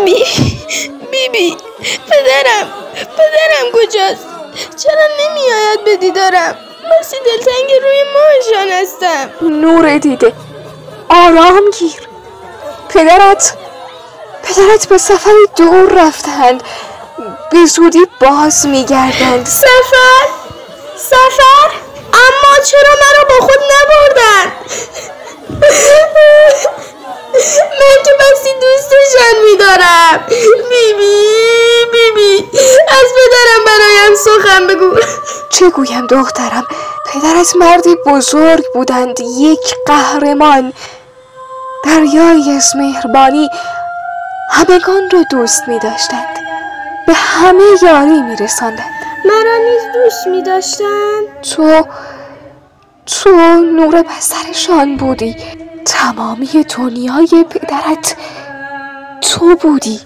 بیبی پدرم کجاست؟ چرا نمیآید به دیدارم؟ بسی دلتنگ روی ماهشان هستم. نور دیده، آرام گیر. پدرت به سفری دور رفتند، به زودی باز میگردند. سفر؟ اما چرا مرا با خود نبردن؟ من که بسی دوستشان می‌دارم. بیبی از پدرم برایم سخن بگو. چه گویم دخترم؟ پدرت مردی بزرگ بودند، یک قهرمان، دریایی از مهربانی، همگان را دوست می‌داشتند، به همه یاری می‌رساندند. مرا نیز دوست می‌داشتند؟ تو نور بصرشان بودی، تمامی دنیای پدرت تو بودی.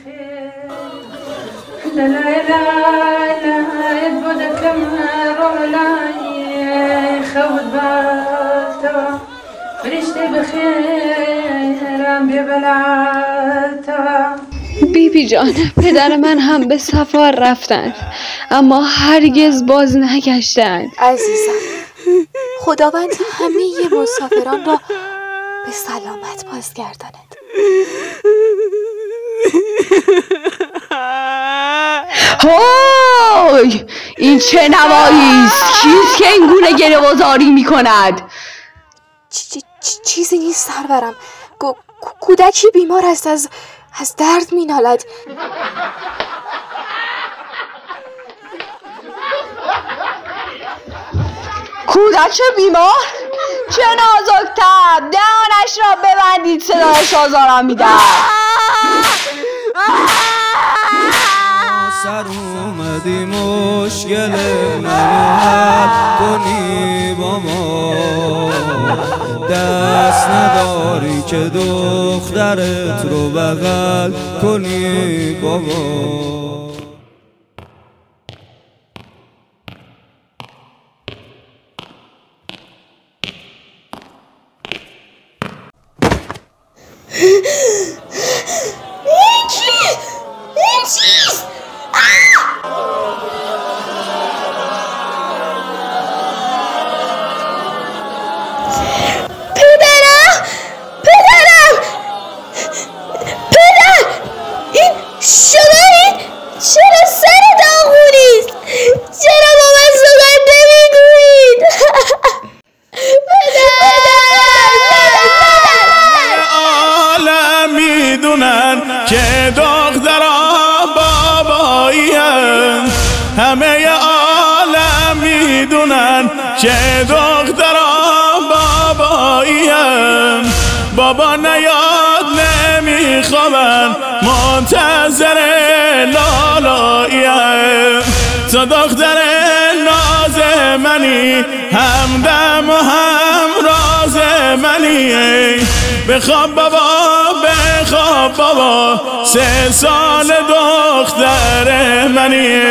بیبی جان، پدر من هم به سفر رفتند اما هرگز باز نگشتند. عزیزم، خداوند همه مسافران را به سلامت بازگرداند. هوی، این چه نوایی است؟ کیست که این گونه گریه‌وزاری می‌کند؟ چیزی نیست سرورم، کودکی بیمار است، از درد می‌نالد. کودک بیمار؟ چه نازک‌تر، دهانش را ببندید، صدایش آزارم می‌دهد. سر اومدی مشکل منو حل کنی با ما، دست نداری که دخترت رو بغل کنی با ما. این چیست؟ پدر! این شمایید؟ چرا سر داغونیست؟ چرا با من سخن نمیگویید؟ عالم میدونن که دخترها باباییم، همه عالم میدونن که دخترها باباییم. بابا نیاد نمیخوابن، منتظر لالاییم. تو دختر ناز منی، همدم و هم راز منی. بخواب بابا 3 سال دختر منی.